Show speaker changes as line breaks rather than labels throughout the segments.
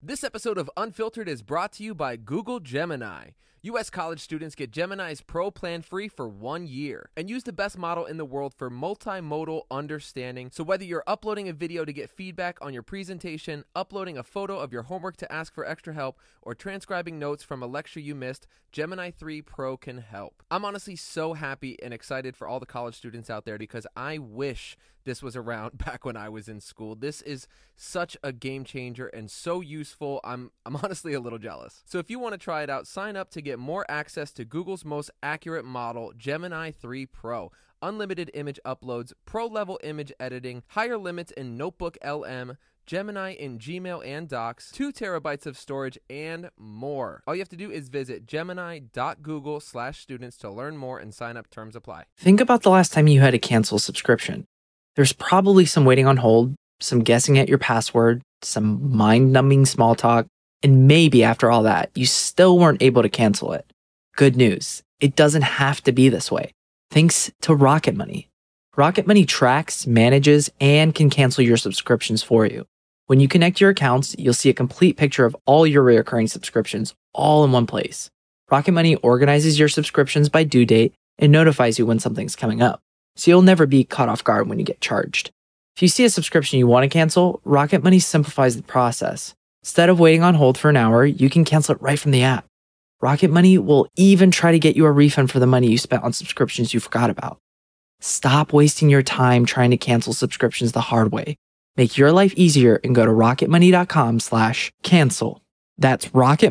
This episode of Unfiltered is brought to you by Google Gemini. U.S. college students get Gemini's Pro plan free for 1 year and use the best model in the world for multimodal understanding. So whether you're uploading a video to get feedback on your presentation, uploading a photo of your homework to ask for extra help, or transcribing notes from a lecture you missed, Gemini 3 Pro can help. I'm honestly so happy and excited for all the college students out there because I wish this was around back when I was in school. This is such a game changer and so useful. I'm honestly a little jealous. So if you want to try it out, sign up to get more access to Google's most accurate model, Gemini 3 Pro. Unlimited image uploads, pro-level image editing, higher limits in Notebook LM, Gemini in Gmail and Docs, 2 terabytes of storage, and more. All you have to do is visit gemini.google/students to learn more and sign up. Terms apply.
Think about the last time you had to cancel a subscription. There's probably some waiting on hold, some guessing at your password, some mind-numbing small talk, and maybe after all that, you still weren't able to cancel it. Good news, it doesn't have to be this way. Thanks to Rocket Money. Rocket Money tracks, manages, and can cancel your subscriptions for you. When you connect your accounts, you'll see a complete picture of all your recurring subscriptions all in one place. Rocket Money organizes your subscriptions by due date and notifies you when something's coming up, so you'll never be caught off guard when you get charged. If you see a subscription you want to cancel, Rocket Money simplifies the process. Instead of waiting on hold for an hour, you can cancel it right from the app. Rocket Money will even try to get you a refund for the money you spent on subscriptions you forgot about. Stop wasting your time trying to cancel subscriptions the hard way. Make your life easier and go to rocketmoney.com/cancel. That's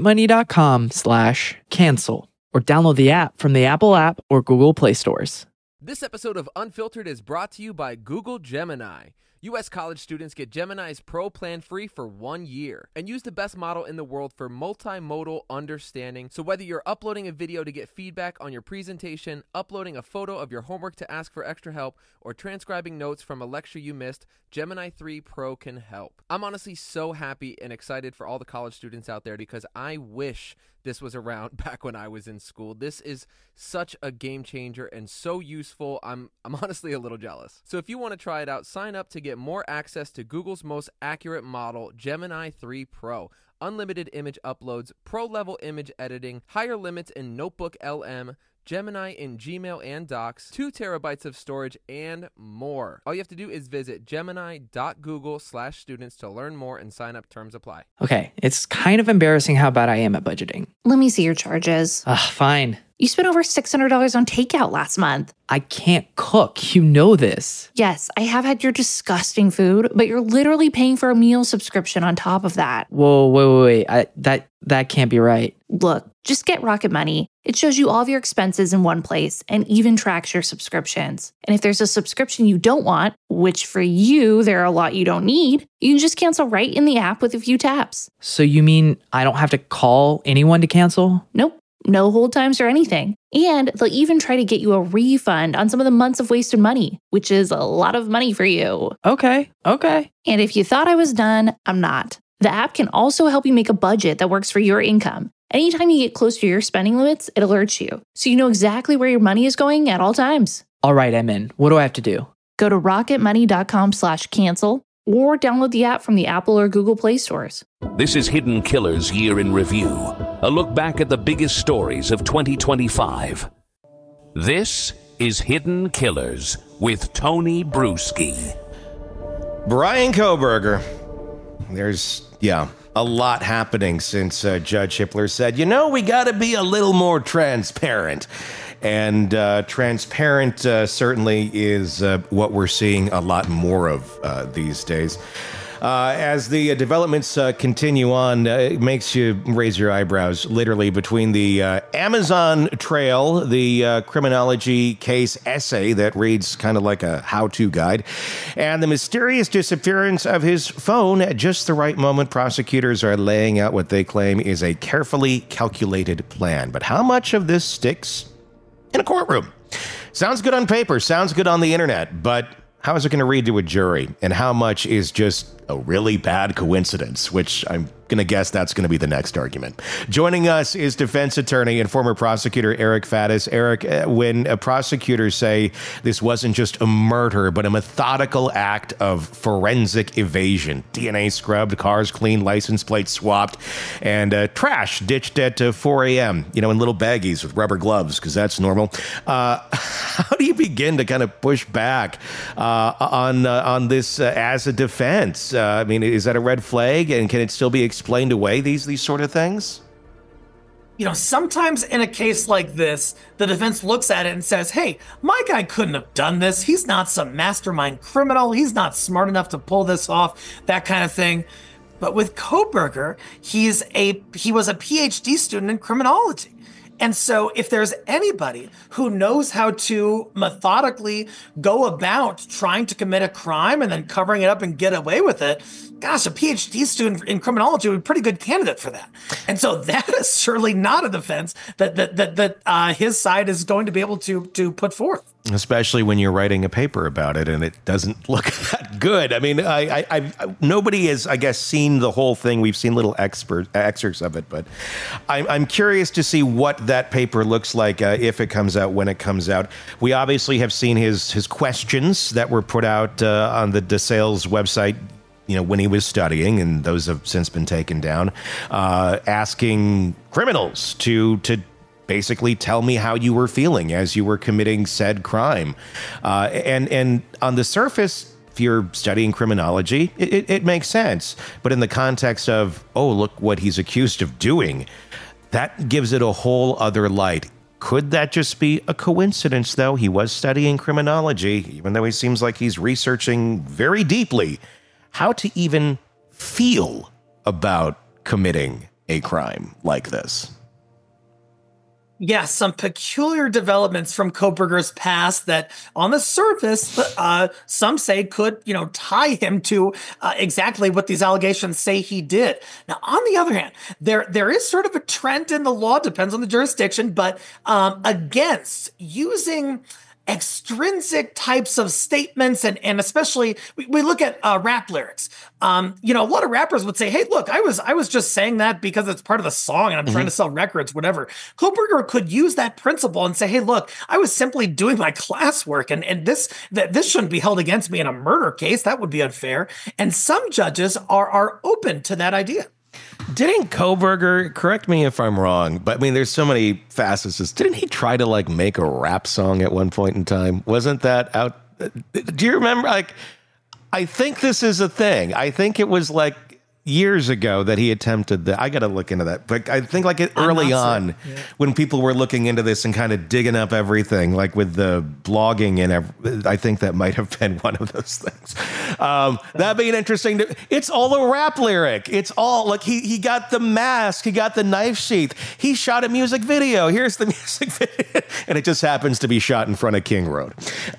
rocketmoney.com/cancel. Or download the app from the Apple app or Google Play stores.
This episode of Unfiltered is brought to you by Google Gemini. U.S. college students get Gemini's Pro plan free for 1 year and use the best model in the world for multimodal understanding. So whether you're uploading a video to get feedback on your presentation, uploading a photo of your homework to ask for extra help, or transcribing notes from a lecture you missed, Gemini 3 Pro can help. I'm honestly so happy and excited for all the college students out there because I wish this was around back when I was in school. This is such a game changer and so useful. I'm honestly a little jealous. So if you want to try it out, sign up to get more access to Google's most accurate model, Gemini 3 Pro. Unlimited image uploads, pro-level image editing, higher limits in Notebook LM, Gemini in Gmail and Docs, 2 terabytes of storage, and more. All you have to do is visit gemini.google/students to learn more and sign up. Terms apply.
Okay, it's kind of embarrassing how bad I am at budgeting.
Let me see your charges.
Fine.
You spent over $600 on takeout last month.
I can't cook. You know this.
Yes, I have had your disgusting food, but you're literally paying for a meal subscription on top of that.
Whoa, wait. That can't be right.
Look, just get Rocket Money. It shows you all of your expenses in one place and even tracks your subscriptions. And if there's a subscription you don't want, which for you, there are a lot you don't need, you can just cancel right in the app with a few taps.
So you mean I don't have to call anyone to cancel?
Nope. No hold times or anything. And they'll even try to get you a refund on some of the months of wasted money, which is a lot of money for you.
Okay.
And if you thought I was done, I'm not. The app can also help you make a budget that works for your income. Anytime you get close to your spending limits, it alerts you, so you know exactly where your money is going at all times.
All right, I'm in. What do I have to do?
Go to rocketmoney.com/cancel or download the app from the Apple or Google Play stores.
This is Hidden Killers Year in Review, a look back at the biggest stories of 2025. This is Hidden Killers with Tony Bruschi.
Bryan Kohberger. There's, a lot happening since Judge Hippler said, we got to be a little more transparent. And transparent certainly is what we're seeing a lot more of these days. As the developments continue on, it makes you raise your eyebrows, literally, between the Amazon trail, the criminology case essay that reads kind of like a how-to guide, and the mysterious disappearance of his phone at just the right moment. Prosecutors are laying out what they claim is a carefully calculated plan. But how much of this sticks in a courtroom? Sounds good on paper, sounds good on the internet, but how is it going to read to a jury? And how much is just a really bad coincidence, which I'm going to guess that's going to be the next argument. Joining us is defense attorney and former prosecutor Eric Faddis. Eric, when prosecutors say this wasn't just a murder, but a methodical act of forensic evasion, DNA scrubbed, cars cleaned, license plates swapped, and trash ditched at 4 a.m., in little baggies with rubber gloves, because that's normal. How do you begin to kind of push back on this as a defense? Is that a red flag, and can it still be explained away, these sort of things?
Sometimes in a case like this, the defense looks at it and says, hey, my guy couldn't have done this. He's not some mastermind criminal. He's not smart enough to pull this off, that kind of thing. But with Kohberger, he was a PhD student in criminology. And so if there's anybody who knows how to methodically go about trying to commit a crime and then covering it up and get away with it, gosh, a PhD student in criminology would be a pretty good candidate for that. And so that is surely not a defense that his side is going to be able to put forth.
Especially when you're writing a paper about it and it doesn't look that good. Nobody has, I guess, seen the whole thing. We've seen little excerpts of it, but I'm curious to see what that paper looks like if it comes out, when it comes out. We obviously have seen his questions that were put out on the DeSales website, when he was studying, and those have since been taken down, asking criminals to basically tell me how you were feeling as you were committing said crime. And on the surface, if you're studying criminology, it makes sense. But in the context of, oh, look what he's accused of doing, that gives it a whole other light. Could that just be a coincidence, though? He was studying criminology, even though he seems like he's researching very deeply how to even feel about committing a crime like this.
Yes, some peculiar developments from Kohberger's past that on the surface, some say could, tie him to exactly what these allegations say he did. Now, on the other hand, there is sort of a trend in the law, depends on the jurisdiction, but against using extrinsic types of statements, and especially we look at rap lyrics. A lot of rappers would say, hey, look, I was just saying that because it's part of the song and I'm trying to sell records, whatever. Kohberger could use that principle and say, hey, look, I was simply doing my classwork, and this shouldn't be held against me in a murder case. That would be unfair. And some judges are open to that idea.
Didn't Kohberger, correct me if I'm wrong, but there's so many facets. Didn't he try to make a rap song at one point in time? Wasn't that out? Do you remember? I think this is a thing. I think it was years ago that he attempted that. I got to look into that. But I think early on, when people were looking into this and kind of digging up everything, with the blogging and I think that might have been one of those things. That'd be an interesting. It's all a rap lyric. It's all he got the mask, he got the knife sheath, he shot a music video. Here's the music video, and it just happens to be shot in front of King Road.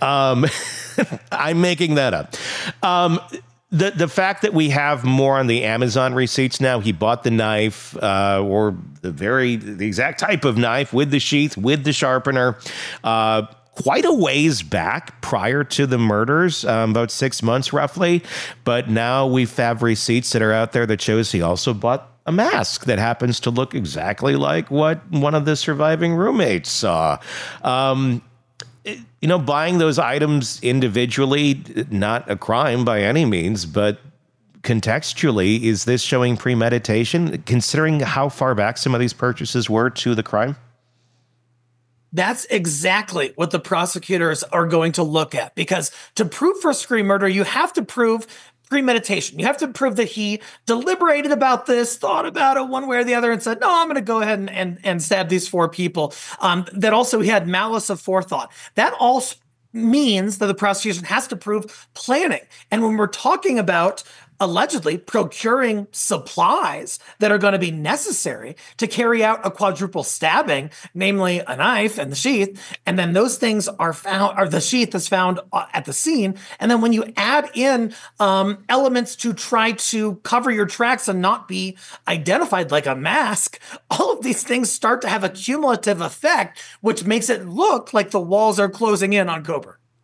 I'm making that up. The fact that we have more on the Amazon receipts now, he bought the knife or the exact type of knife with the sheath, with the sharpener, quite a ways back prior to the murders, about 6 months roughly. But now we have receipts that are out there that shows he also bought a mask that happens to look exactly like what one of the surviving roommates saw. Buying those items individually, not a crime by any means, but contextually, is this showing premeditation, considering how far back some of these purchases were to the crime?
That's exactly what the prosecutors are going to look at, because to prove first-degree murder, you have to prove premeditation. You have to prove that he deliberated about this, thought about it one way or the other, and said, no, I'm going to go ahead and stab these 4 people. That also he had malice of forethought. That all means that the prosecution has to prove planning. And when we're talking about allegedly procuring supplies that are going to be necessary to carry out a quadruple stabbing, namely a knife and the sheath, and then those things are found, or the sheath is found at the scene. And then when you add in elements to try to cover your tracks and not be identified like a mask, all of these things start to have a cumulative effect, which makes it look like the walls are closing in on Kohberger.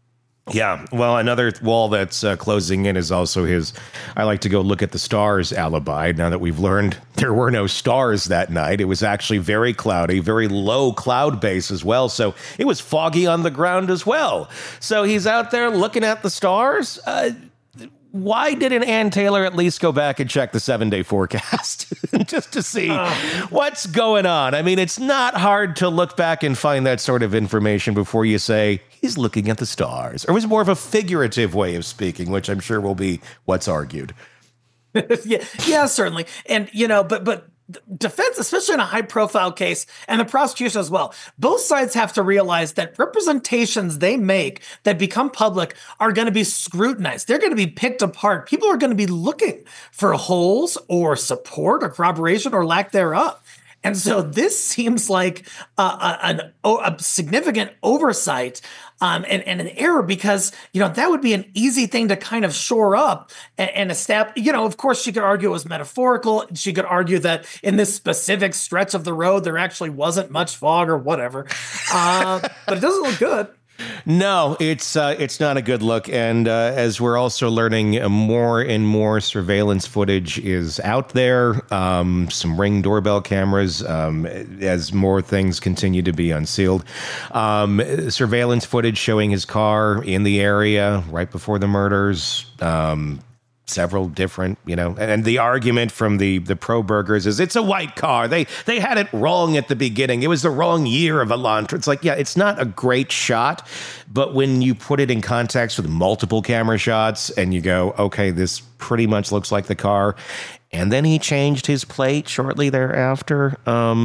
Yeah, well, another wall that's closing in is also his "I like to go look at the stars" alibi. Now that we've learned there were no stars that night, it was actually very cloudy, very low cloud base as well. So it was foggy on the ground as well. So he's out there looking at the stars. Why didn't Ann Taylor at least go back and check the 7-day forecast just to see what's going on? I mean, it's not hard to look back and find that sort of information before you say he's looking at the stars. Or was it more of a figurative way of speaking, which I'm sure will be what's argued?
yeah, certainly. And, but defense, especially in a high profile case, and the prosecution as well, both sides have to realize that representations they make that become public are going to be scrutinized. They're going to be picked apart. People are going to be looking for holes or support or corroboration or lack thereof. And so this seems like a significant oversight and an error, because, that would be an easy thing to kind of shore up and establish. Of course, she could argue it was metaphorical. She could argue that in this specific stretch of the road, there actually wasn't much fog or whatever. But it doesn't look good.
No, it's not a good look. And as we're also learning, more and more surveillance footage is out there. Some Ring doorbell cameras, as more things continue to be unsealed. Surveillance footage showing his car in the area right before the murders. Several different, and the argument from the pro-burgers is it's a white car. They had it wrong at the beginning. It was the wrong year of Elantra. It's like, yeah, it's not a great shot, but when you put it in context with multiple camera shots and you go, okay, this pretty much looks like the car. And then he changed his plate shortly thereafter.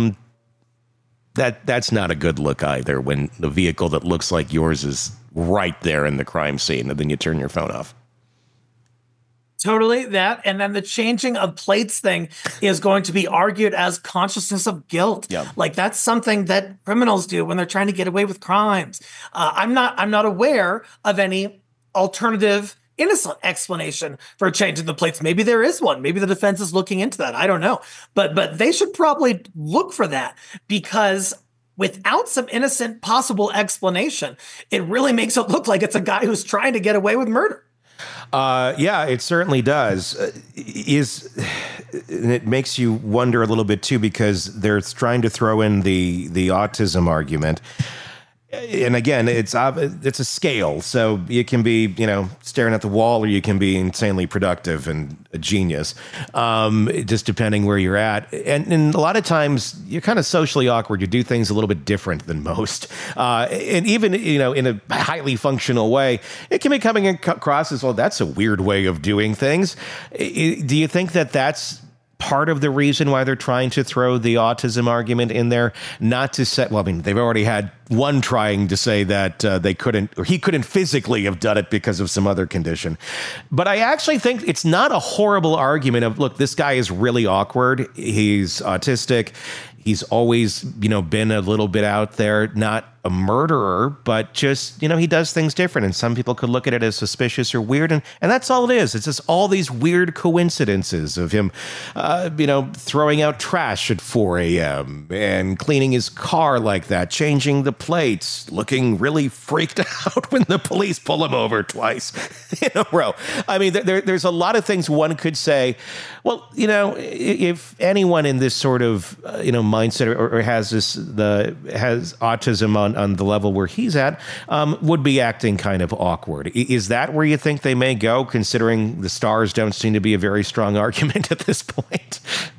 That's not a good look either, when the vehicle that looks like yours is right there in the crime scene and then you turn your phone off.
Totally that. And then the changing of plates thing is going to be argued as consciousness of guilt.
Yeah.
Like that's something that criminals do when they're trying to get away with crimes. I'm not aware of any alternative innocent explanation for changing the plates. Maybe there is one. Maybe the defense is looking into that. I don't know. But they should probably look for that, because without some innocent possible explanation, it really makes it look like it's a guy who's trying to get away with murder.
Yeah, it certainly does. And it makes you wonder a little bit too, because they're trying to throw in the autism argument. And again, it's a scale. So you can be, staring at the wall, or you can be insanely productive and a genius, just depending where you're at. And a lot of times you're kind of socially awkward. You do things a little bit different than most. And even, in a highly functional way, it can be coming across as, well, that's a weird way of doing things. Do you think that that's part of the reason why they're trying to throw the autism argument in there? Not to say, well, I mean, they've already had one trying to say that they couldn't, or he couldn't physically have done it because of some other condition. But I actually think it's not a horrible argument of, look, this guy is really awkward. He's autistic. He's always, been a little bit out there, not a murderer, but just, he does things different. And some people could look at it as suspicious or weird. And that's all it is. It's just all these weird coincidences of him, throwing out trash at 4 a.m. and cleaning his car like that, changing the plates, looking really freaked out when the police pull him over twice in a row. I mean, there's a lot of things one could say, well, if anyone in this sort of, mindset or has has autism on the level where he's at, would be acting kind of awkward. Is that where you think they may go, considering the stars don't seem to be a very strong argument at this point?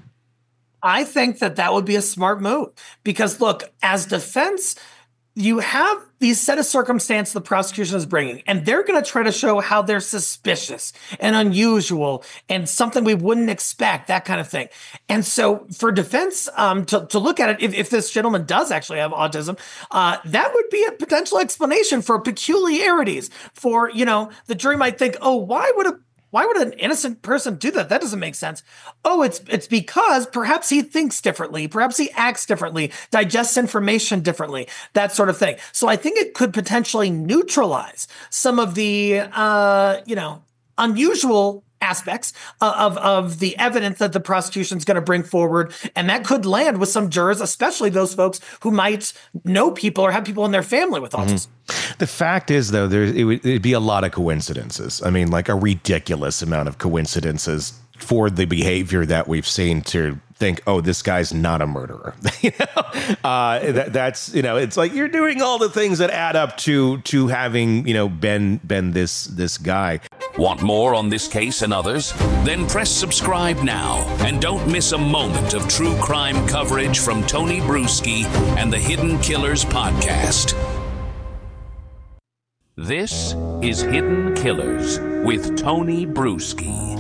I think that would be a smart move, because look, as defense, you have these set of circumstances the prosecution is bringing, and they're going to try to show how they're suspicious and unusual and something we wouldn't expect, that kind of thing. And so for defense to look at it, if this gentleman does actually have autism, that would be a potential explanation for peculiarities. For, the jury might think, oh, why would an innocent person do that? That doesn't make sense. Oh, it's because perhaps he thinks differently. Perhaps he acts differently, digests information differently, that sort of thing. So I think it could potentially neutralize some of the, unusual aspects of the evidence that the prosecution's going to bring forward. And that could land with some jurors, especially those folks who might know people or have people in their family with autism.
The fact is, though, it'd be a lot of coincidences. I mean, like a ridiculous amount of coincidences for the behavior that we've seen to think, oh, this guy's not a murderer. That's, it's like you're doing all the things that add up to having, been this guy.
Want more on this case and others? Then press subscribe now and don't miss a moment of true crime coverage from Tony Bruschi and the Hidden Killers podcast. This is Hidden Killers with Tony Bruschi.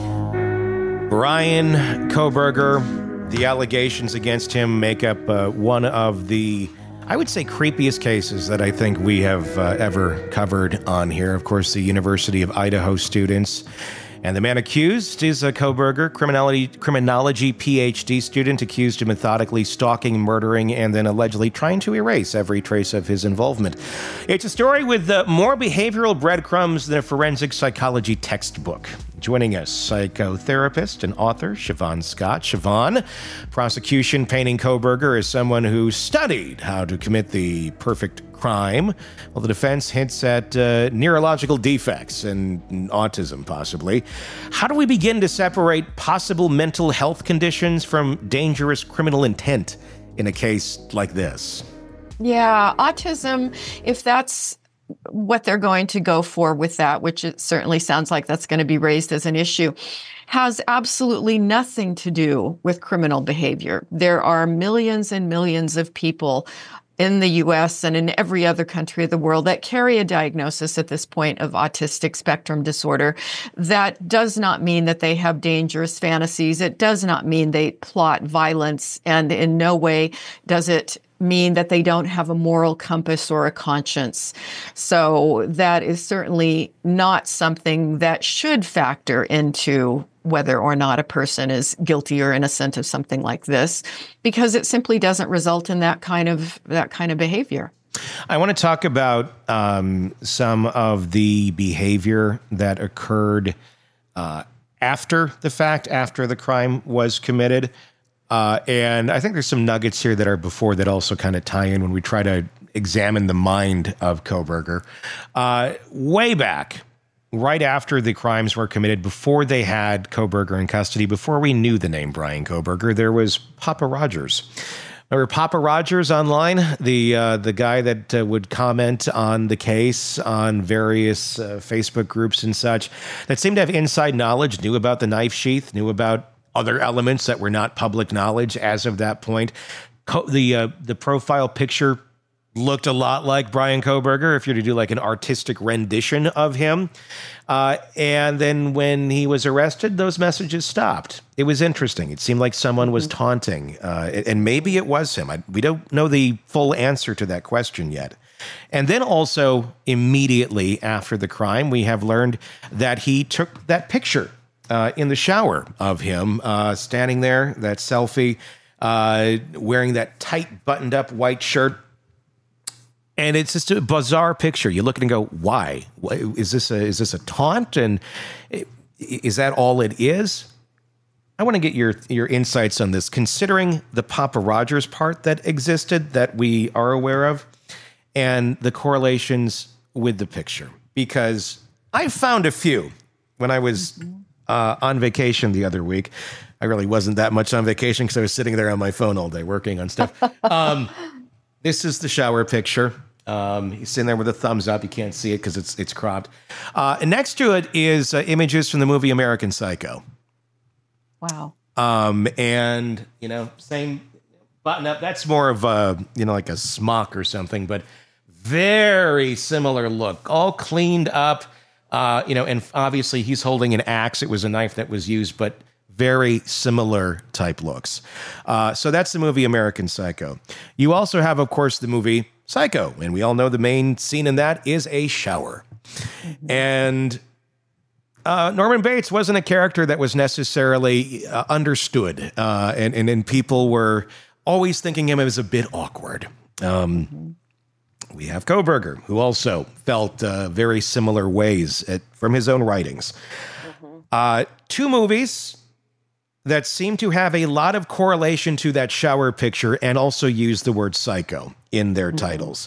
Bryan Kohberger, the allegations against him make up one of the, I would say, creepiest cases that I think we have ever covered on here. Of course, the University of Idaho students. And the man accused is a Kohberger, criminology PhD student, accused of methodically stalking, murdering, and then allegedly trying to erase every trace of his involvement. It's a story with more behavioral breadcrumbs than a forensic psychology textbook. Joining us, psychotherapist and author Siobhan Scott. Siobhan, prosecution painting Kohberger as someone who studied how to commit the perfect crime, while the defense hints at neurological defects and autism, possibly. How do we begin to separate possible mental health conditions from dangerous criminal intent in a case like this?
Yeah, autism, if that's what they're going to go for with that, which it certainly sounds like that's going to be raised as an issue, has absolutely nothing to do with criminal behavior. There are millions and millions of people in the U.S. and in every other country of the world that carry a diagnosis at this point of autistic spectrum disorder. That does not mean that they have dangerous fantasies. It does not mean they plot violence, and in no way does it mean that they don't have a moral compass or a conscience. So that is certainly not something that should factor into whether or not a person is guilty or innocent of something like this, because it simply doesn't result in that kind of behavior.
I want to talk about some of the behavior that occurred after the fact, after the crime was committed. And I think there's some nuggets here that are before that also kind of tie in when we try to examine the mind of Kohberger. Way back, right after the crimes were committed, before they had Kohberger in custody, before we knew the name Bryan Kohberger, there was Papa Rogers. Remember Papa Rogers online, the guy that would comment on the case on various Facebook groups and such, that seemed to have inside knowledge, knew about the knife sheath, knew about other elements that were not public knowledge as of that point. The profile picture looked a lot like Bryan Kohberger, if you're to do like an artistic rendition of him. And then when he was arrested, those messages stopped. It was interesting. It seemed like someone was taunting, and maybe it was him. We don't know the full answer to that question yet. And then also immediately after the crime, we have learned that he took that picture in the shower of him standing there, that selfie, wearing that tight buttoned up white shirt. And it's just a bizarre picture. You look at it and go, why? Is this a taunt? And is that all it is? I want to get your insights on this, considering the Papa Rogers part that existed that we are aware of and the correlations with the picture. Because I found a few when I was on vacation the other week. I really wasn't that much on vacation because I was sitting there on my phone all day working on stuff. This is the shower picture. He's sitting there with a thumbs up. You can't see it because it's cropped. And next to it is images from the movie American Psycho.
Wow.
And, same button up. That's more of a, like a smock or something, but very similar look, all cleaned up. And obviously he's holding an axe. It was a knife that was used, but very similar type looks. So that's the movie American Psycho. You also have, of course, the movie Psycho, and we all know the main scene in that is a shower. And Norman Bates wasn't a character that was necessarily understood, and people were always thinking him as a bit awkward. We have Kohberger, who also felt very similar ways from his own writings. Two movies that seem to have a lot of correlation to that shower picture and also use the word psycho in their titles.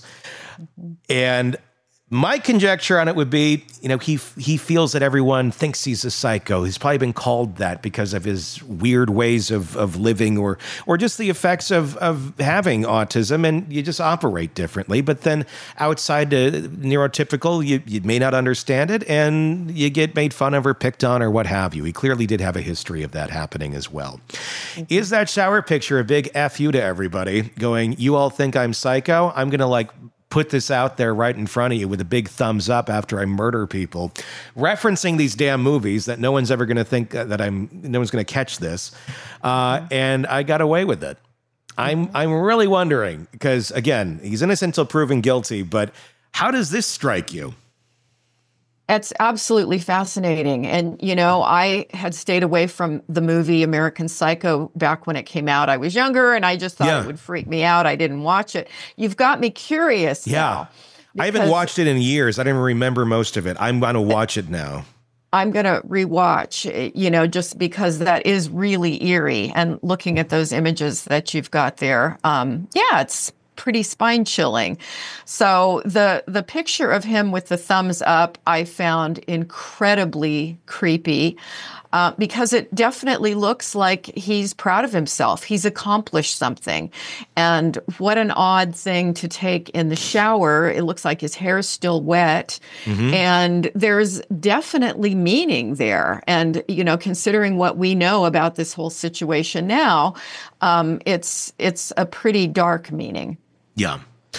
And my conjecture on it would be, he feels that everyone thinks he's a psycho. He's probably been called that because of his weird ways of living or just the effects of having autism, and you just operate differently. But then outside the neurotypical, you may not understand it, and you get made fun of or picked on or what have you. He clearly did have a history of that happening as well. Is that shower picture a big F you to everybody going, you all think I'm psycho? I'm going to put this out there right in front of you with a big thumbs up after I murder people, referencing these damn movies that no one's ever going to think that no one's going to catch this. And I got away with it. I'm really wondering, because again, he's innocent until proven guilty, but how does this strike you?
It's absolutely fascinating. And, I had stayed away from the movie American Psycho back when it came out. I was younger and I just thought it would freak me out. I didn't watch it. You've got me curious now.
I haven't watched it in years. I don't even remember most of it. I'm going to watch it now.
I'm going to rewatch, just because that is really eerie. And looking at those images that you've got there, it's pretty spine chilling. So the picture of him with the thumbs up, I found incredibly creepy because it definitely looks like he's proud of himself. He's accomplished something. And what an odd thing to take in the shower. It looks like his hair is still wet. And there's definitely meaning there. And, considering what we know about this whole situation now, it's a pretty dark meaning.
Yeah.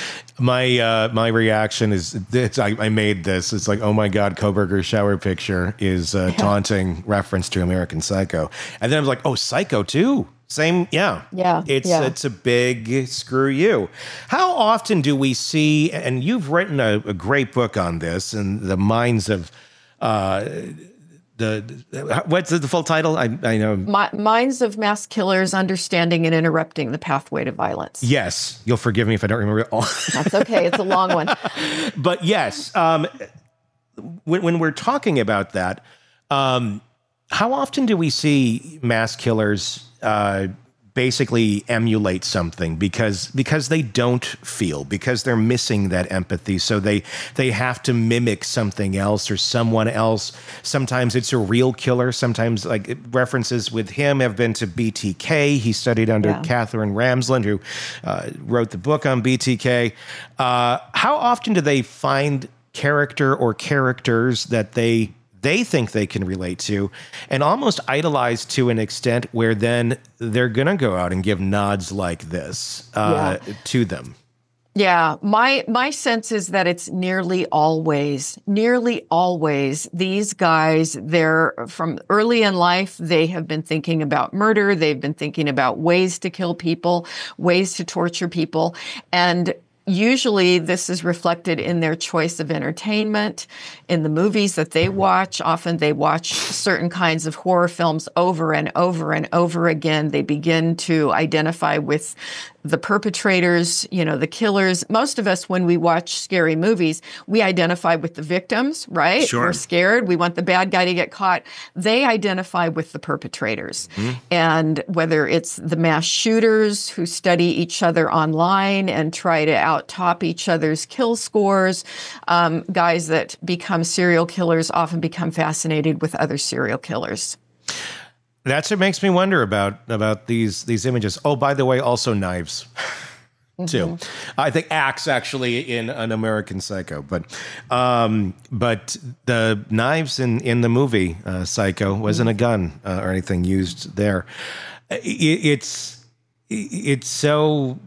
My reaction is this. I made this. It's like, oh my God, Kohberger's shower picture is a taunting reference to American Psycho. And then I was like, oh, Psycho too? Same. Yeah. It's a big screw you. How often do we see, and you've written a great book on this, and the minds of, what's the full title? I know.
Minds of Mass Killers, Understanding and Interrupting the Pathway to Violence.
Yes. You'll forgive me if I don't remember it all.
That's okay. It's a long one.
But yes, when we're talking about that, how often do we see mass killers basically emulate something because they don't feel, because they're missing that empathy, so they have to mimic something else or someone else? Sometimes it's a real killer. Sometimes, like, references with him have been to BTK. He studied under Catherine Ramsland, who wrote the book on BTK. How often do they find character or characters that they think they can relate to and almost idolize to an extent where then they're going to go out and give nods like this to them?
Yeah, my sense is that it's nearly always these guys, they're from early in life, they have been thinking about murder. They've been thinking about ways to kill people, ways to torture people. And usually this is reflected in their choice of entertainment, in the movies that they watch. Often they watch certain kinds of horror films over and over and over again. They begin to identify with the perpetrators, the killers. Most of us, when we watch scary movies, we identify with the victims, right?
Sure.
We're scared. We want the bad guy to get caught. They identify with the perpetrators. And whether it's the mass shooters who study each other online and try to out-top each other's kill scores, guys that become serial killers often become fascinated with other serial killers.
That's what makes me wonder about these images. Oh, by the way, also knives, too. I think axe actually in an American Psycho, but the knives in the movie Psycho wasn't a gun or anything used there. It's so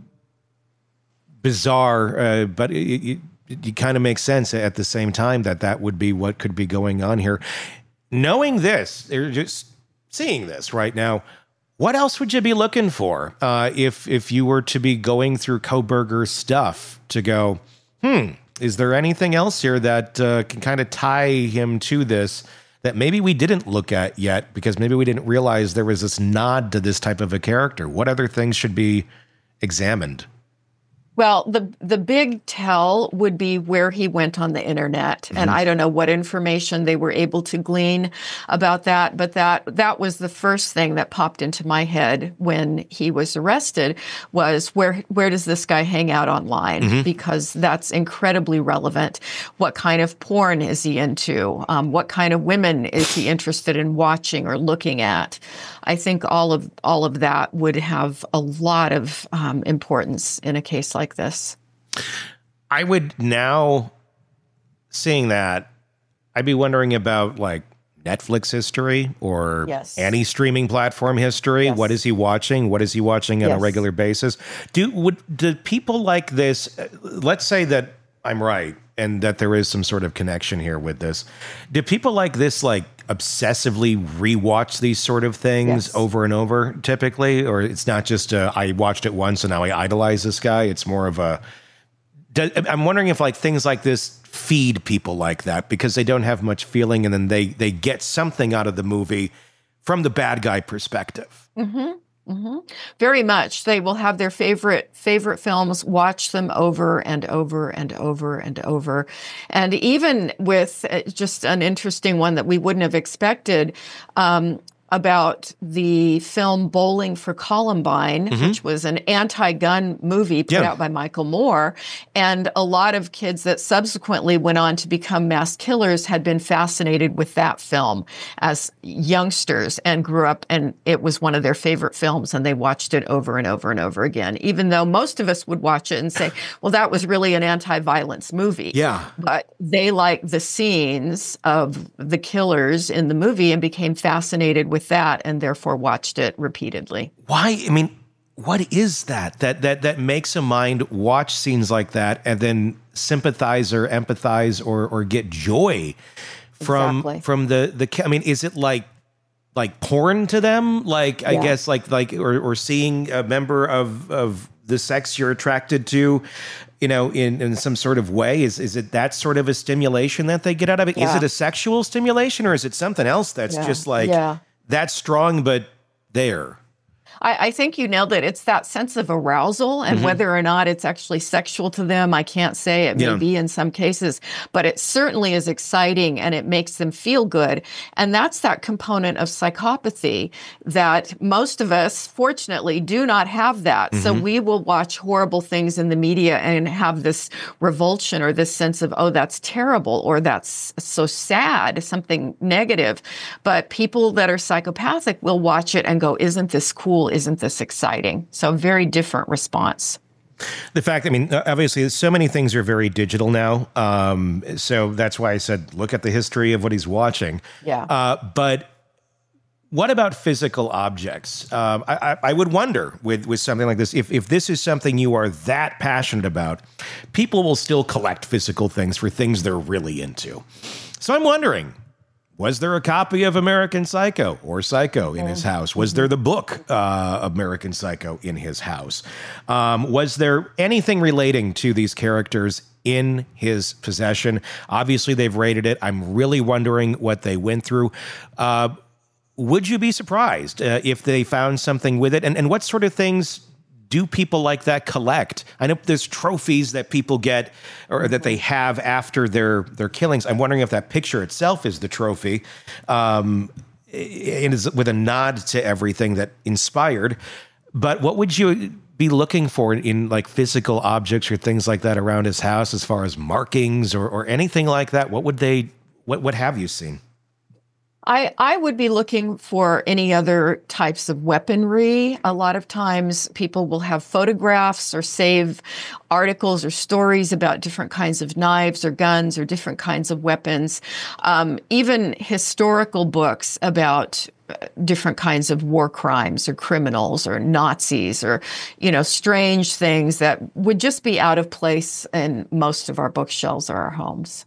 bizarre, but it kind of makes sense at the same time that would be what could be going on here. Knowing this, they're just seeing this right now, what else would you be looking for if you were to be going through Kohberger's stuff to go, is there anything else here that can kind of tie him to this that maybe we didn't look at yet because maybe we didn't realize there was this nod to this type of a character? What other things should be examined?
Well, the big tell would be where he went on the internet. And I don't know what information they were able to glean about that, but that was the first thing that popped into my head when he was arrested was where does this guy hang out online? Because that's incredibly relevant. What kind of porn is he into? What kind of women is he interested in watching or looking at? I think all of that would have a lot of importance in a case like this.
I would now, seeing that, I'd be wondering about like Netflix history or any streaming platform history.
Yes.
What is he watching? What is he watching on a regular basis? Do people like this, let's say that I'm right and that there is some sort of connection here with this. Do people like this like obsessively rewatch these sort of things over and over typically? Or it's not just I watched it once and now I idolize this guy. It's more of a, I'm wondering if like things like this feed people like that because they don't have much feeling and then they get something out of the movie from the bad guy perspective.
Very much. They will have their favorite films, watch them over and over and over and over. And even with just an interesting one that we wouldn't have expected, about the film Bowling for Columbine, which was an anti-gun movie put out by Michael Moore. And a lot of kids that subsequently went on to become mass killers had been fascinated with that film as youngsters and grew up, and it was one of their favorite films, and they watched it over and over and over again, even though most of us would watch it and say, well, that was really an anti-violence movie. Yeah. But they liked the scenes of the killers in the movie and became fascinated with that and therefore watched it repeatedly.
Why? I mean, what is that makes a mind watch scenes like that and then sympathize or empathize or get joy from the I mean, is it like porn to them? Like, I guess like or seeing a member of the sex you're attracted to, you know, in some sort of way? Is it that sort of a stimulation that they get out of it? Is it a sexual stimulation or is it something else that's just like that's strong, but there?
I think you nailed it. It's that sense of arousal, and whether or not it's actually sexual to them, I can't say. It may be in some cases, but it certainly is exciting and it makes them feel good. And that's that component of psychopathy that most of us, fortunately, do not have that. So we will watch horrible things in the media and have this revulsion or this sense of, oh, that's terrible, or that's so sad, something negative. But people that are psychopathic will watch it and go, isn't this cool? Isn't this exciting? So very different response.
The fact, I mean, obviously so many things are very digital now. So that's why I said, look at the history of what he's watching. But what about physical objects? I would wonder with something like this, if this is something you are that passionate about, people will still collect physical things for things they're really into. So I'm wondering, was there a copy of American Psycho or Psycho in his house? Was there the book American Psycho in his house? Was there anything relating to these characters in his possession? Obviously, they've rated it. I'm really wondering what they went through. Would you be surprised if they found something with it? And what sort of things do people like that collect? I know there's trophies that people get or that they have after their killings. I'm wondering if that picture itself is the trophy. It is with a nod to everything that inspired. But what would you be looking for in like physical objects or things like that around his house as far as markings or anything like that? What have you seen?
I would be looking for any other types of weaponry. A lot of times people will have photographs or save articles or stories about different kinds of knives or guns or different kinds of weapons. Even historical books about different kinds of war crimes or criminals or Nazis or, you know, strange things that would just be out of place in most of our bookshelves or our homes.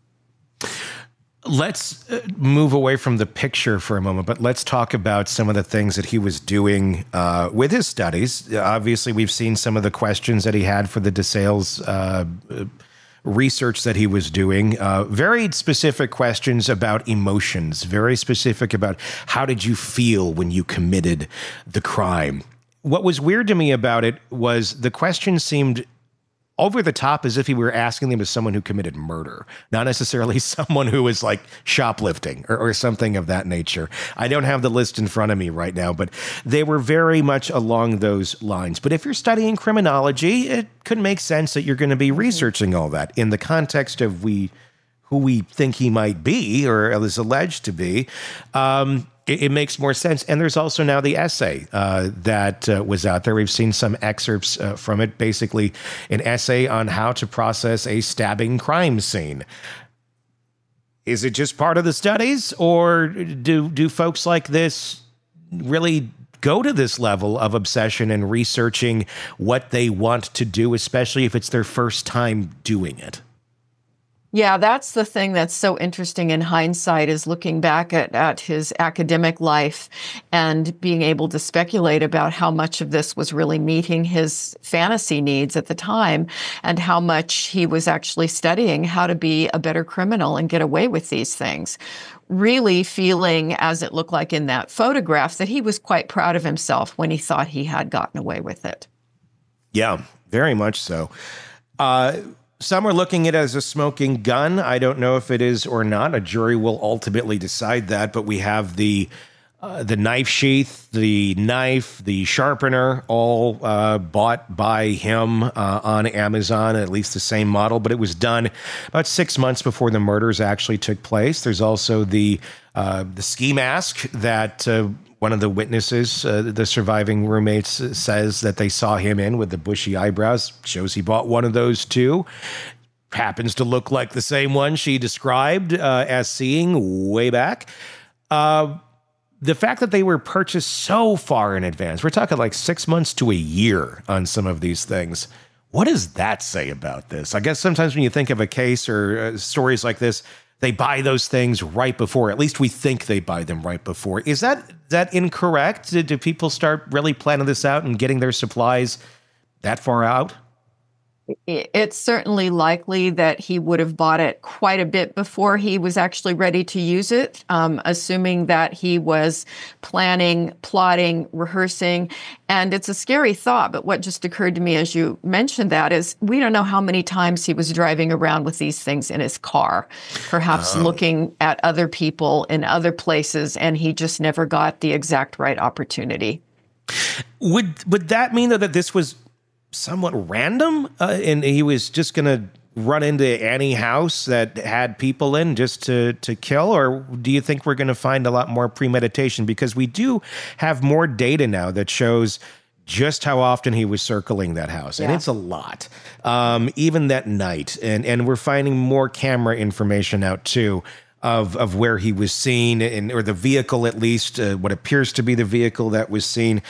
Let's move away from the picture for a moment, but let's talk about some of the things that he was doing with his studies. Obviously, we've seen some of the questions that he had for the DeSales research that he was doing. Very specific questions about emotions, very specific about how did you feel when you committed the crime. What was weird to me about it was the questions seemed over the top, as if he were asking them as someone who committed murder, not necessarily someone who was like shoplifting or something of that nature. I don't have the list in front of me right now, but they were very much along those lines. But if you're studying criminology, it could make sense that you're going to be researching all that in the context of who we think he might be or is alleged to be. It makes more sense. And there's also now the essay that was out there. We've seen some excerpts from it, basically an essay on how to process a stabbing crime scene. Is it just part of the studies, or do folks like this really go to this level of obsession and researching what they want to do, especially if it's their first time doing it?
Yeah, that's the thing that's so interesting in hindsight, is looking back at his academic life and being able to speculate about how much of this was really meeting his fantasy needs at the time, and how much he was actually studying how to be a better criminal and get away with these things. Really feeling, as it looked like in that photograph, that he was quite proud of himself when he thought he had gotten away with it.
Yeah, very much so. Some are looking at it as a smoking gun. I don't know if it is or not. A jury will ultimately decide that. But we have the knife sheath, the knife, the sharpener, all bought by him on Amazon, at least the same model. But it was done about 6 months before the murders actually took place. There's also the ski mask that one of the witnesses, the surviving roommates, says that they saw him in with the bushy eyebrows. Shows he bought one of those too. Happens to look like the same one she described as seeing way back. The fact that they were purchased so far in advance, we're talking like 6 months to a year on some of these things. What does that say about this? I guess sometimes when you think of a case or stories like this, they buy those things right before. At least we think they buy them right before. Is that incorrect? Do people start really planning this out and getting their supplies that far out?
It's certainly likely that he would have bought it quite a bit before he was actually ready to use it, assuming that he was planning, plotting, rehearsing. And it's a scary thought, but what just occurred to me as you mentioned that is we don't know how many times he was driving around with these things in his car, perhaps looking at other people in other places, and he just never got the exact right opportunity.
Would that mean that this was somewhat random, and he was just going to run into any house that had people in just to kill? Or do you think we're going to find a lot more premeditation? Because we do have more data now that shows just how often he was circling that house. And it's a lot, even that night. And we're finding more camera information out too of where he was seen, or the vehicle, at least, what appears to be the vehicle that was seen.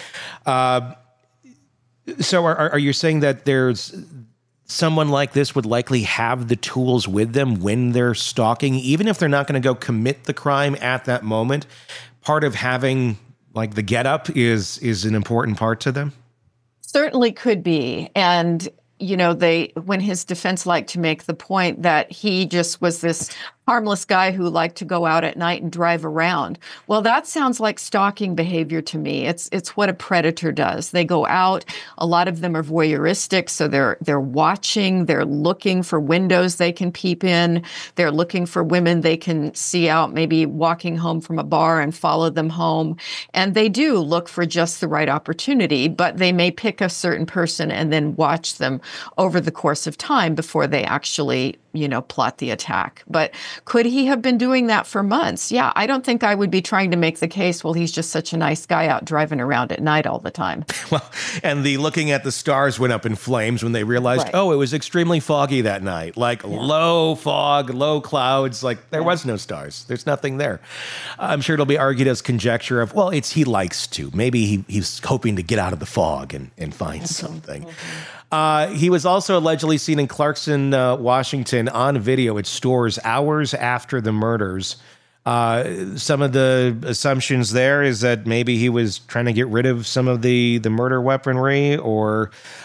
So are you saying that there's someone like this would likely have the tools with them when they're stalking, even if they're not going to go commit the crime at that moment? Part of having like the getup is an important part to them?
Certainly could be. And, you know, when his defense liked to make the point that he just was this harmless guy who liked to go out at night and drive around. Well, that sounds like stalking behavior to me. It's what a predator does. They go out. A lot of them are voyeuristic, so they're watching. They're looking for windows they can peep in. They're looking for women they can see out, maybe walking home from a bar, and follow them home. And they do look for just the right opportunity, but they may pick a certain person and then watch them over the course of time before they actually, plot the attack. But could he have been doing that for months? Yeah, I don't think I would be trying to make the case, well, he's just such a nice guy out driving around at night all the time.
Well, and the looking at the stars went up in flames when they realized, it was extremely foggy that night. Like low fog, low clouds, like there was no stars. There's nothing there. I'm sure it'll be argued as conjecture of, well, he likes to. Maybe he's hoping to get out of the fog and find something. He was also allegedly seen in Clarkson, Washington on video at stores hours after the murders. Some of the assumptions there is that maybe he was trying to get rid of some of the murder weaponry, or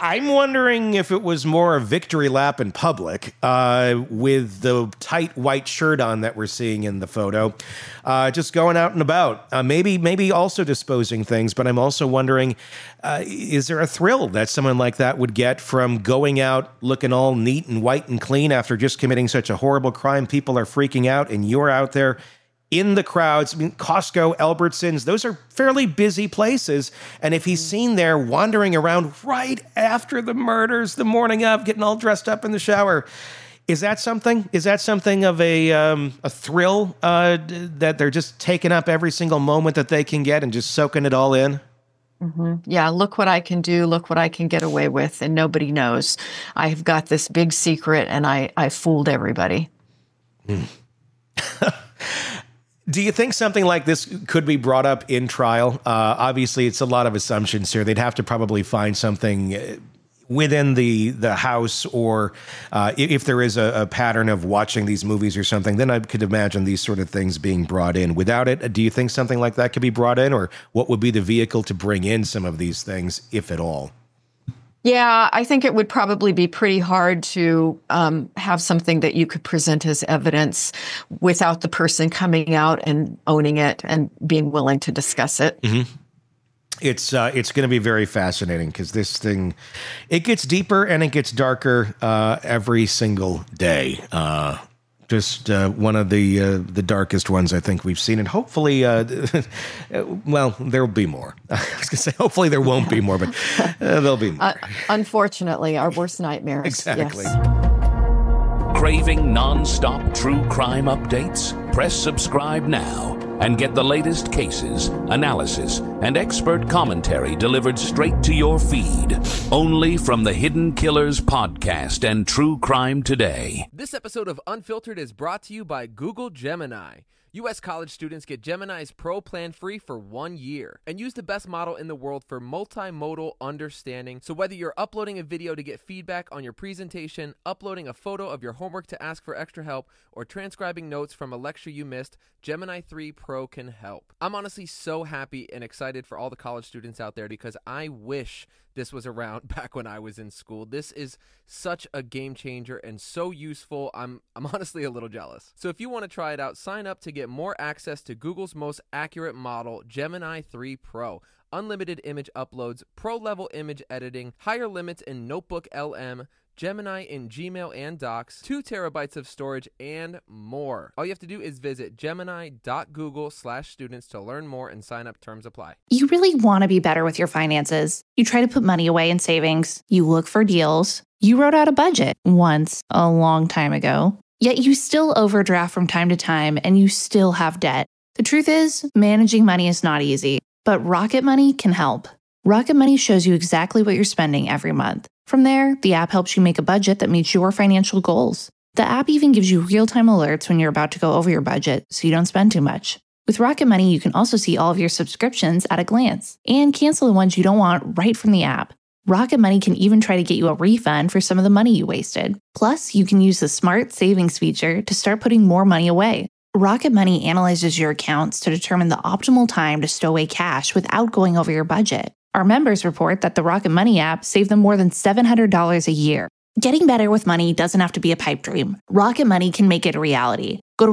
I'm wondering if it was more a victory lap in public with the tight white shirt on that we're seeing in the photo, just going out and about, maybe also disposing things. But I'm also wondering, is there a thrill that someone like that would get from going out looking all neat and white and clean after just committing such a horrible crime? People are freaking out and you're out there in the crowds. I mean, Costco, Albertsons, those are fairly busy places. And if he's seen there wandering around right after the murders, the morning of, getting all dressed up in the shower, is that something? Is that something of a thrill that they're just taking up every single moment that they can get and just soaking it all in?
Mm-hmm. Yeah, look what I can do, look what I can get away with, and nobody knows. I've got this big secret, and I fooled everybody.
Do you think something like this could be brought up in trial? Obviously, it's a lot of assumptions here. They'd have to probably find something within the house, or if there is a pattern of watching these movies or something, then I could imagine these sort of things being brought in. Without it, do you think something like that could be brought in, or what would be the vehicle to bring in some of these things, if at all?
Yeah, I think it would probably be pretty hard to have something that you could present as evidence without the person coming out and owning it and being willing to discuss it.
Mm-hmm. It's going to be very fascinating because this thing, it gets deeper and it gets darker every single day. Just one of the darkest ones I think we've seen. And hopefully, well, there'll be more. I was going to say, hopefully there won't be more, but there'll be more.
Unfortunately, our worst nightmares.
Exactly.
Yes.
Craving non-stop true crime updates? Press subscribe now and get the latest cases, analysis, and expert commentary delivered straight to your feed. Only from the Hidden Killers podcast and True Crime Today.
This episode of Unfiltered is brought to you by Google Gemini. U.S. college students get Gemini's Pro plan free for 1 year and use the best model in the world for multimodal understanding. So whether you're uploading a video to get feedback on your presentation, uploading a photo of your homework to ask for extra help, or transcribing notes from a lecture you missed, Gemini 3 Pro can help. I'm honestly so happy and excited for all the college students out there because I wish this was around back when I was in school. This is such a game changer and so useful. I'm honestly a little jealous. So if you want to try it out, sign up to get more access to Google's most accurate model, Gemini 3 Pro. Unlimited image uploads, pro-level image editing, higher limits in Notebook LM, Gemini in Gmail and Docs, 2 terabytes of storage, and more. All you have to do is visit gemini.google/students to learn more and sign up. Terms apply.
You really want to be better with your finances. You try to put money away in savings. You look for deals. You wrote out a budget once, a long time ago. Yet you still overdraft from time to time and you still have debt. The truth is, managing money is not easy, but Rocket Money can help. Rocket Money shows you exactly what you're spending every month. From there, the app helps you make a budget that meets your financial goals. The app even gives you real-time alerts when you're about to go over your budget so you don't spend too much. With Rocket Money, you can also see all of your subscriptions at a glance and cancel the ones you don't want right from the app. Rocket Money can even try to get you a refund for some of the money you wasted. Plus, you can use the Smart Savings feature to start putting more money away. Rocket Money analyzes your accounts to determine the optimal time to stow away cash without going over your budget. Our members report that the Rocket Money app saved them more than $700 a year. Getting better with money doesn't have to be a pipe dream. Rocket Money can make it a reality. Go to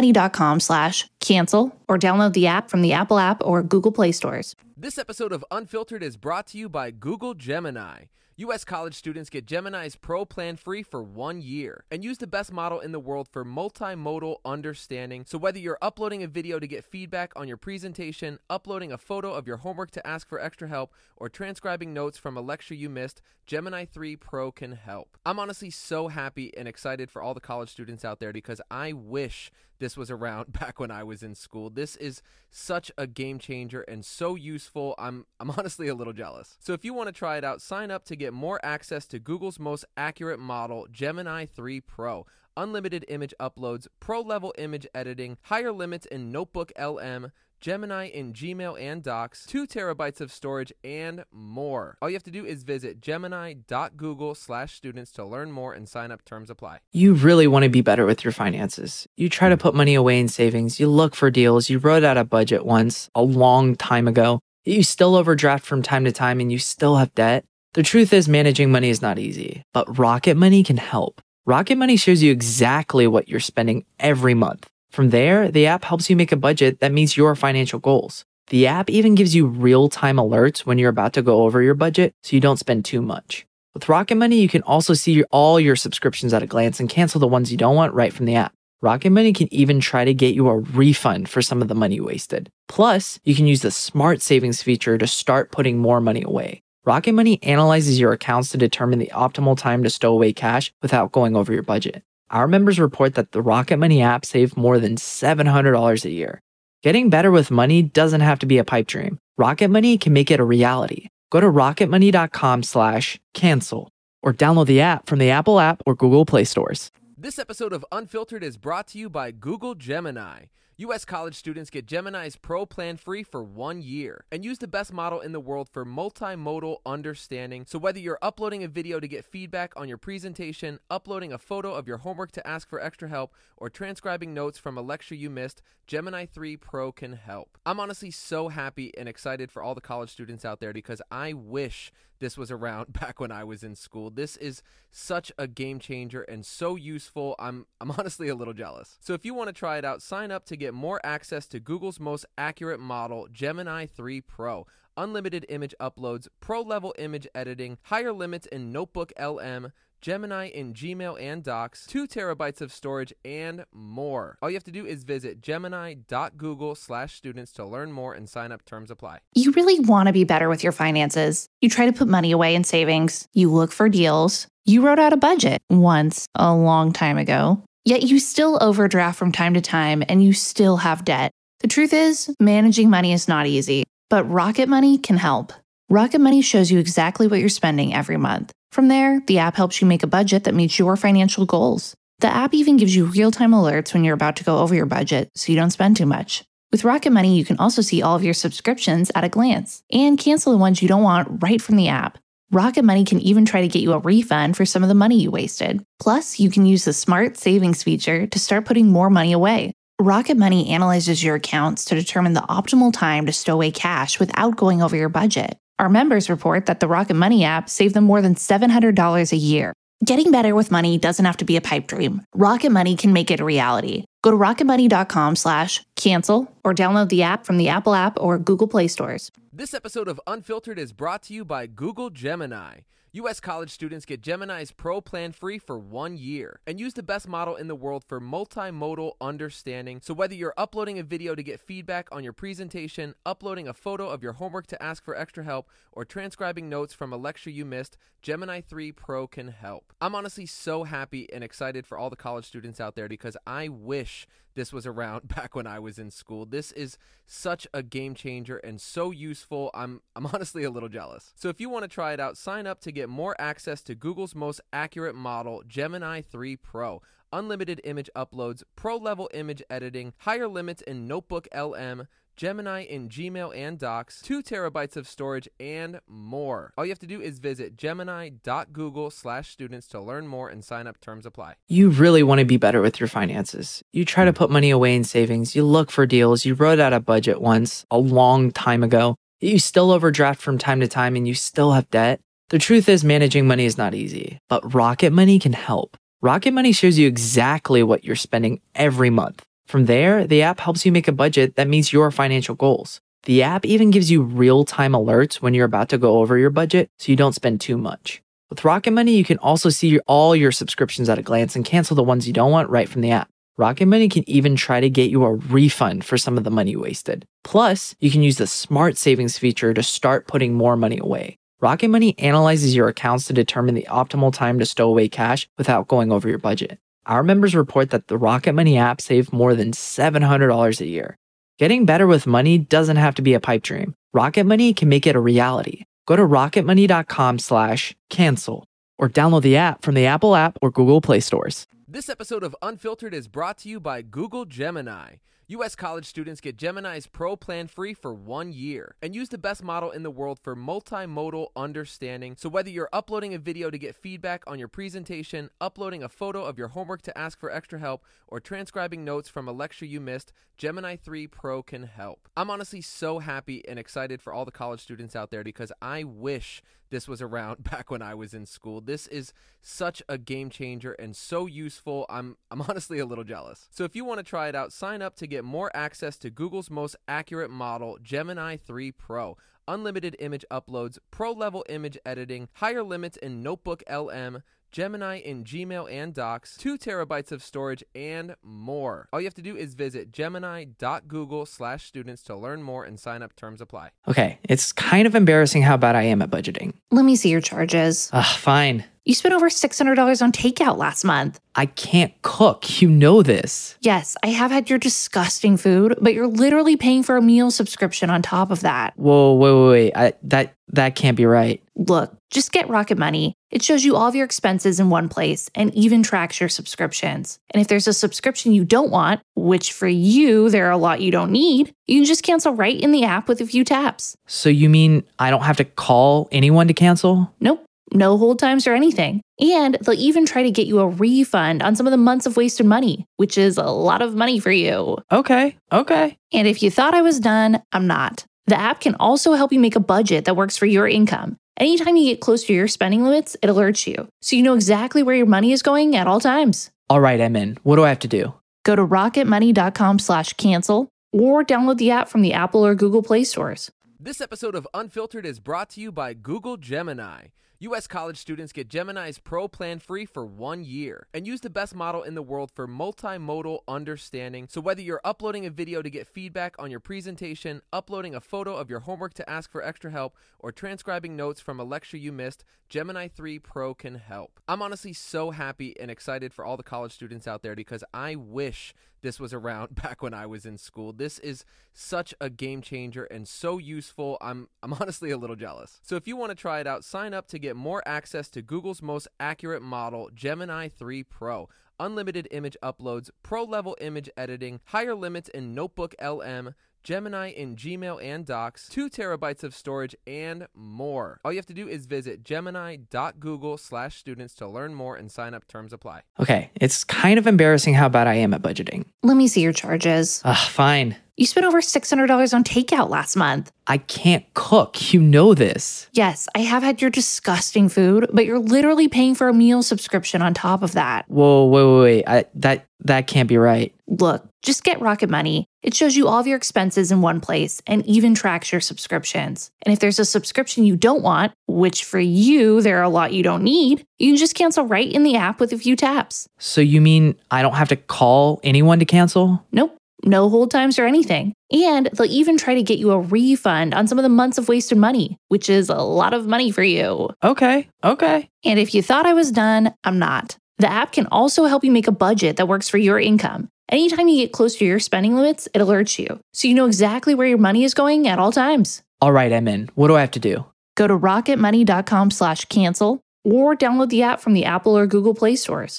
rocketmoney.com/cancel or download the app from the Apple App or Google Play stores.
This episode of Unfiltered is brought to you by Google Gemini. U.S. college students get Gemini's Pro plan free for 1 year and use the best model in the world for multimodal understanding. So whether you're uploading a video to get feedback on your presentation, uploading a photo of your homework to ask for extra help, or transcribing notes from a lecture you missed, Gemini 3 Pro can help. I'm honestly so happy and excited for all the college students out there because I wish this was around back when I was in school. This is such a game changer and so useful. I'm honestly a little jealous. So if you want to try it out, sign up to get more access to Google's most accurate model, Gemini 3 Pro. Unlimited image uploads, pro-level image editing, higher limits in Notebook LM, Gemini in Gmail and Docs, 2 terabytes of storage, and more. All you have to do is visit gemini.google/students to learn more and sign up. Terms apply.
You really want to be better with your finances. You try to put money away in savings. You look for deals. You wrote out a budget once, a long time ago. You still overdraft from time to time and you still have debt. The truth is, managing money is not easy, but Rocket Money can help. Rocket Money shows you exactly what you're spending every month. From there, the app helps you make a budget that meets your financial goals. The app even gives you real-time alerts when you're about to go over your budget so you don't spend too much. With Rocket Money, you can also see all your subscriptions at a glance and cancel the ones you don't want right from the app. Rocket Money can even try to get you a refund for some of the money wasted. Plus, you can use the Smart Savings feature to start putting more money away. Rocket Money analyzes your accounts to determine the optimal time to stow away cash without going over your budget. Our members report that the Rocket Money app saved more than $700 a year. Getting better with money doesn't have to be a pipe dream. Rocket Money can make it a reality. Go to rocketmoney.com/cancel or download the app from the Apple app or Google Play stores.
This episode of Unfiltered is brought to you by Google Gemini. U.S. college students get Gemini's Pro plan free for 1 year and use the best model in the world for multimodal understanding. So whether you're uploading a video to get feedback on your presentation, uploading a photo of your homework to ask for extra help, or transcribing notes from a lecture you missed, Gemini 3 Pro can help. I'm honestly so happy and excited for all the college students out there because I wish this was around back when I was in school. This is such a game changer and so useful. I'm honestly a little jealous. So if you want to try it out, sign up to get more access to Google's most accurate model, Gemini 3 Pro. Unlimited image uploads, pro-level image editing, higher limits in Notebook LM, Gemini in Gmail and Docs, 2 terabytes of storage, and more. All you have to do is visit gemini.google/students to learn more and sign up. Terms apply.
You really want to be better with your finances. You try to put money away in savings. You look for deals. You wrote out a budget once a long time ago. Yet you still overdraft from time to time and you still have debt. The truth is, managing money is not easy, but Rocket Money can help. Rocket Money shows you exactly what you're spending every month. From there, the app helps you make a budget that meets your financial goals. The app even gives you real-time alerts when you're about to go over your budget so you don't spend too much. With Rocket Money, you can also see all of your subscriptions at a glance and cancel the ones you don't want right from the app. Rocket Money can even try to get you a refund for some of the money you wasted. Plus, you can use the Smart Savings feature to start putting more money away. Rocket Money analyzes your accounts to determine the optimal time to stow away cash without going over your budget. Our members report that the Rocket Money app saved them more than $700 a year. Getting better with money doesn't have to be a pipe dream. Rocket Money can make it a reality. Go to rocketmoney.com/cancel or download the app from the Apple app or Google Play stores.
This episode of Unfiltered is brought to you by Google Gemini. U.S. college students get Gemini's Pro plan free for 1 year and use the best model in the world for multimodal understanding. So whether you're uploading a video to get feedback on your presentation, uploading a photo of your homework to ask for extra help, or transcribing notes from a lecture you missed, Gemini 3 Pro can help. I'm honestly so happy and excited for all the college students out there because I wish this was around back when I was in school. This is such a game changer and so useful. I'm honestly a little jealous. So if you want to try it out, sign up to get more access to Google's most accurate model, Gemini 3 Pro. Unlimited image uploads, pro-level image editing, higher limits in Notebook LM, Gemini in Gmail and Docs, 2 terabytes of storage, and more. All you have to do is visit gemini.google/students to learn more and sign up. Terms apply.
You really want to be better with your finances. You try to put money away in savings. You look for deals. You wrote out a budget once a long time ago. You still overdraft from time to time and you still have debt. The truth is, managing money is not easy, but Rocket Money can help. Rocket Money shows you exactly what you're spending every month. From there, the app helps you make a budget that meets your financial goals. The app even gives you real-time alerts when you're about to go over your budget so you don't spend too much. With Rocket Money, you can also see all your subscriptions at a glance and cancel the ones you don't want right from the app. Rocket Money can even try to get you a refund for some of the money wasted. Plus, you can use the Smart Savings feature to start putting more money away. Rocket Money analyzes your accounts to determine the optimal time to stow away cash without going over your budget. Our members report that the Rocket Money app saved more than $700 a year. Getting better with money doesn't have to be a pipe dream. Rocket Money can make it a reality. Go to rocketmoney.com/cancel or download the app from the Apple app or Google Play stores.
This episode of Unfiltered is brought to you by Google Gemini. U.S. college students get Gemini's Pro plan free for 1 year and use the best model in the world for multimodal understanding. So whether you're uploading a video to get feedback on your presentation, uploading a photo of your homework to ask for extra help, or transcribing notes from a lecture you missed, Gemini 3 Pro can help. I'm honestly so happy and excited for all the college students out there because I wish this was around back when I was in school. This is such a game changer and so useful. I'm honestly a little jealous. So if you want to try it out, sign up to get more access to Google's most accurate model, Gemini 3 Pro. Unlimited image uploads, pro-level image editing, higher limits in Notebook LM, Gemini in Gmail and Docs, 2 terabytes of storage, and more. All you have to do is visit gemini.google/students to learn more and sign up. Terms apply.
Okay, it's kind of embarrassing how bad I am at budgeting.
Let me see your charges.
Fine.
You spent over $600 on takeout last month.
I can't cook. You know this.
Yes, I have had your disgusting food, but you're literally paying for a meal subscription on top of that.
Whoa, wait. That can't be right.
Look, just get Rocket Money. It shows you all of your expenses in one place and even tracks your subscriptions. And if there's a subscription you don't want, which for you, there are a lot you don't need, you can just cancel right in the app with a few taps.
So you mean I don't have to call anyone to cancel?
Nope. No hold times or anything. And they'll even try to get you a refund on some of the months of wasted money, which is a lot of money for you.
Okay.
And if you thought I was done, I'm not. The app can also help you make a budget that works for your income. Anytime you get close to your spending limits, it alerts you, so you know exactly where your money is going at all times.
All right, I'm in. What do I have to do?
Go to rocketmoney.com/cancel or download the app from the Apple or Google Play stores.
This episode of Unfiltered is brought to you by Google Gemini. U.S. college students get Gemini's Pro plan free for 1 year and use the best model in the world for multimodal understanding. So whether you're uploading a video to get feedback on your presentation, uploading a photo of your homework to ask for extra help, or transcribing notes from a lecture you missed, Gemini 3 Pro can help. I'm honestly so happy and excited for all the college students out there because I wish this was around back when I was in school. This is such a game changer and so useful. I'm honestly a little jealous. So if you want to try it out, sign up to get more access to Google's most accurate model, Gemini 3 Pro. Unlimited image uploads, pro-level image editing, higher limits in Notebook LM, Gemini in Gmail and Docs, 2 terabytes of storage, and more. All you have to do is visit gemini.google/students to learn more and sign up. Terms apply.
Okay, it's kind of embarrassing how bad I am at budgeting.
Let me see your charges.
Fine.
You spent over $600 on takeout last month.
I can't cook. You know this.
Yes, I have had your disgusting food, but you're literally paying for a meal subscription on top of that.
Whoa, wait. That can't be right.
Look, just get Rocket Money. It shows you all of your expenses in one place and even tracks your subscriptions. And if there's a subscription you don't want, which for you, there are a lot you don't need, you can just cancel right in the app with a few taps.
So you mean I don't have to call anyone to cancel?
Nope. No hold times or anything. And they'll even try to get you a refund on some of the months of wasted money, which is a lot of money for you.
Okay.
And if you thought I was done, I'm not. The app can also help you make a budget that works for your income. Anytime you get close to your spending limits, it alerts you, so you know exactly where your money is going at all times.
All right, I'm in. What do I have to do?
Go to rocketmoney.com/cancel or download the app from the Apple or Google Play stores.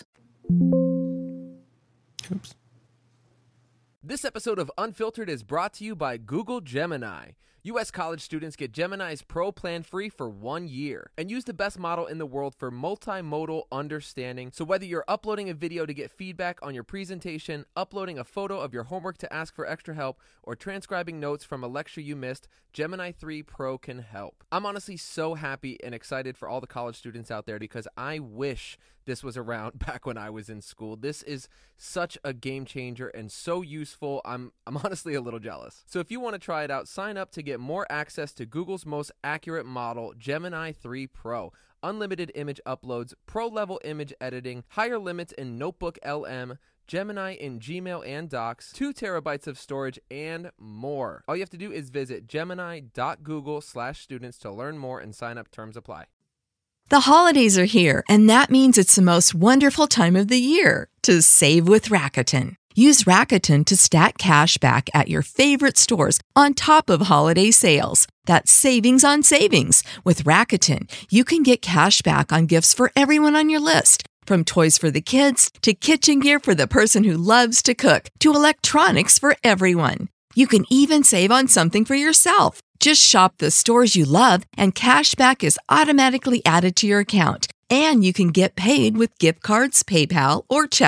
Oops.
This episode of Unfiltered is brought to you by Google Gemini. U.S. college students get Gemini's Pro plan free for 1 year and use the best model in the world for multimodal understanding. So whether you're uploading a video to get feedback on your presentation, uploading a photo of your homework to ask for extra help, or transcribing notes from a lecture you missed, Gemini 3 Pro can help. I'm honestly so happy and excited for all the college students out there because I wish this was around back when I was in school. This is such a game changer and so useful. I'm honestly a little jealous. So if you want to try it out, sign up to get more access to Google's most accurate model, Gemini 3 Pro. Unlimited image uploads, pro-level image editing, higher limits in Notebook LM, Gemini in Gmail and Docs, 2 terabytes of storage, and more. All you have to do is visit gemini.google/students to learn more and sign up. Terms apply.
The holidays are here, and that means it's the most wonderful time of the year to save with Rakuten. Use Rakuten to stack cash back at your favorite stores on top of holiday sales. That's savings on savings. With Rakuten, you can get cash back on gifts for everyone on your list. From toys for the kids to kitchen gear for the person who loves to cook to electronics for everyone. You can even save on something for yourself. Just shop the stores you love and cash back is automatically added to your account. And you can get paid with gift cards, PayPal, or check.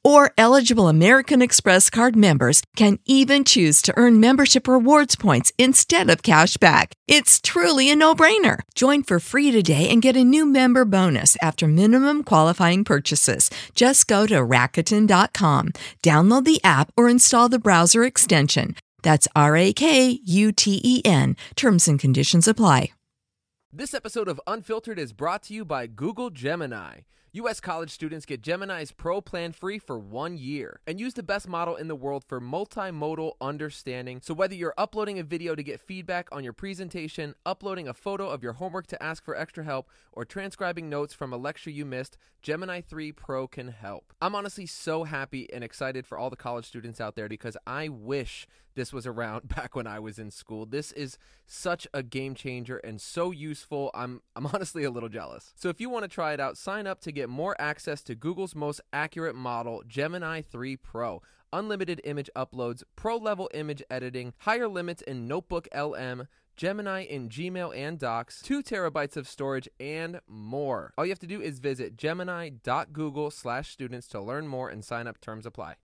Or eligible American Express card members can even choose to earn membership rewards points instead of cash back. It's truly a no-brainer. Join for free today and get a new member bonus after minimum qualifying purchases. Just go to Rakuten.com, download the app, or install the browser extension. That's RAKUTEN. Terms and conditions apply.
This episode of Unfiltered is brought to you by Google Gemini. U.S. college students get Gemini's Pro plan free for 1 year and use the best model in the world for multimodal understanding. So whether you're uploading a video to get feedback on your presentation, uploading a photo of your homework to ask for extra help, or transcribing notes from a lecture you missed, Gemini 3 Pro can help. I'm honestly so happy and excited for all the college students out there because I wish this was around back when I was in school. This is such a game changer and so useful. I'm honestly a little jealous. So if you want to try it out, sign up to get more access to Google's most accurate model, Gemini 3 Pro. Unlimited image uploads, pro-level image editing, higher limits in Notebook LM, Gemini in Gmail and Docs, 2 terabytes of storage, and more. All you have to do is visit gemini.google/students to learn more and sign up. Terms apply.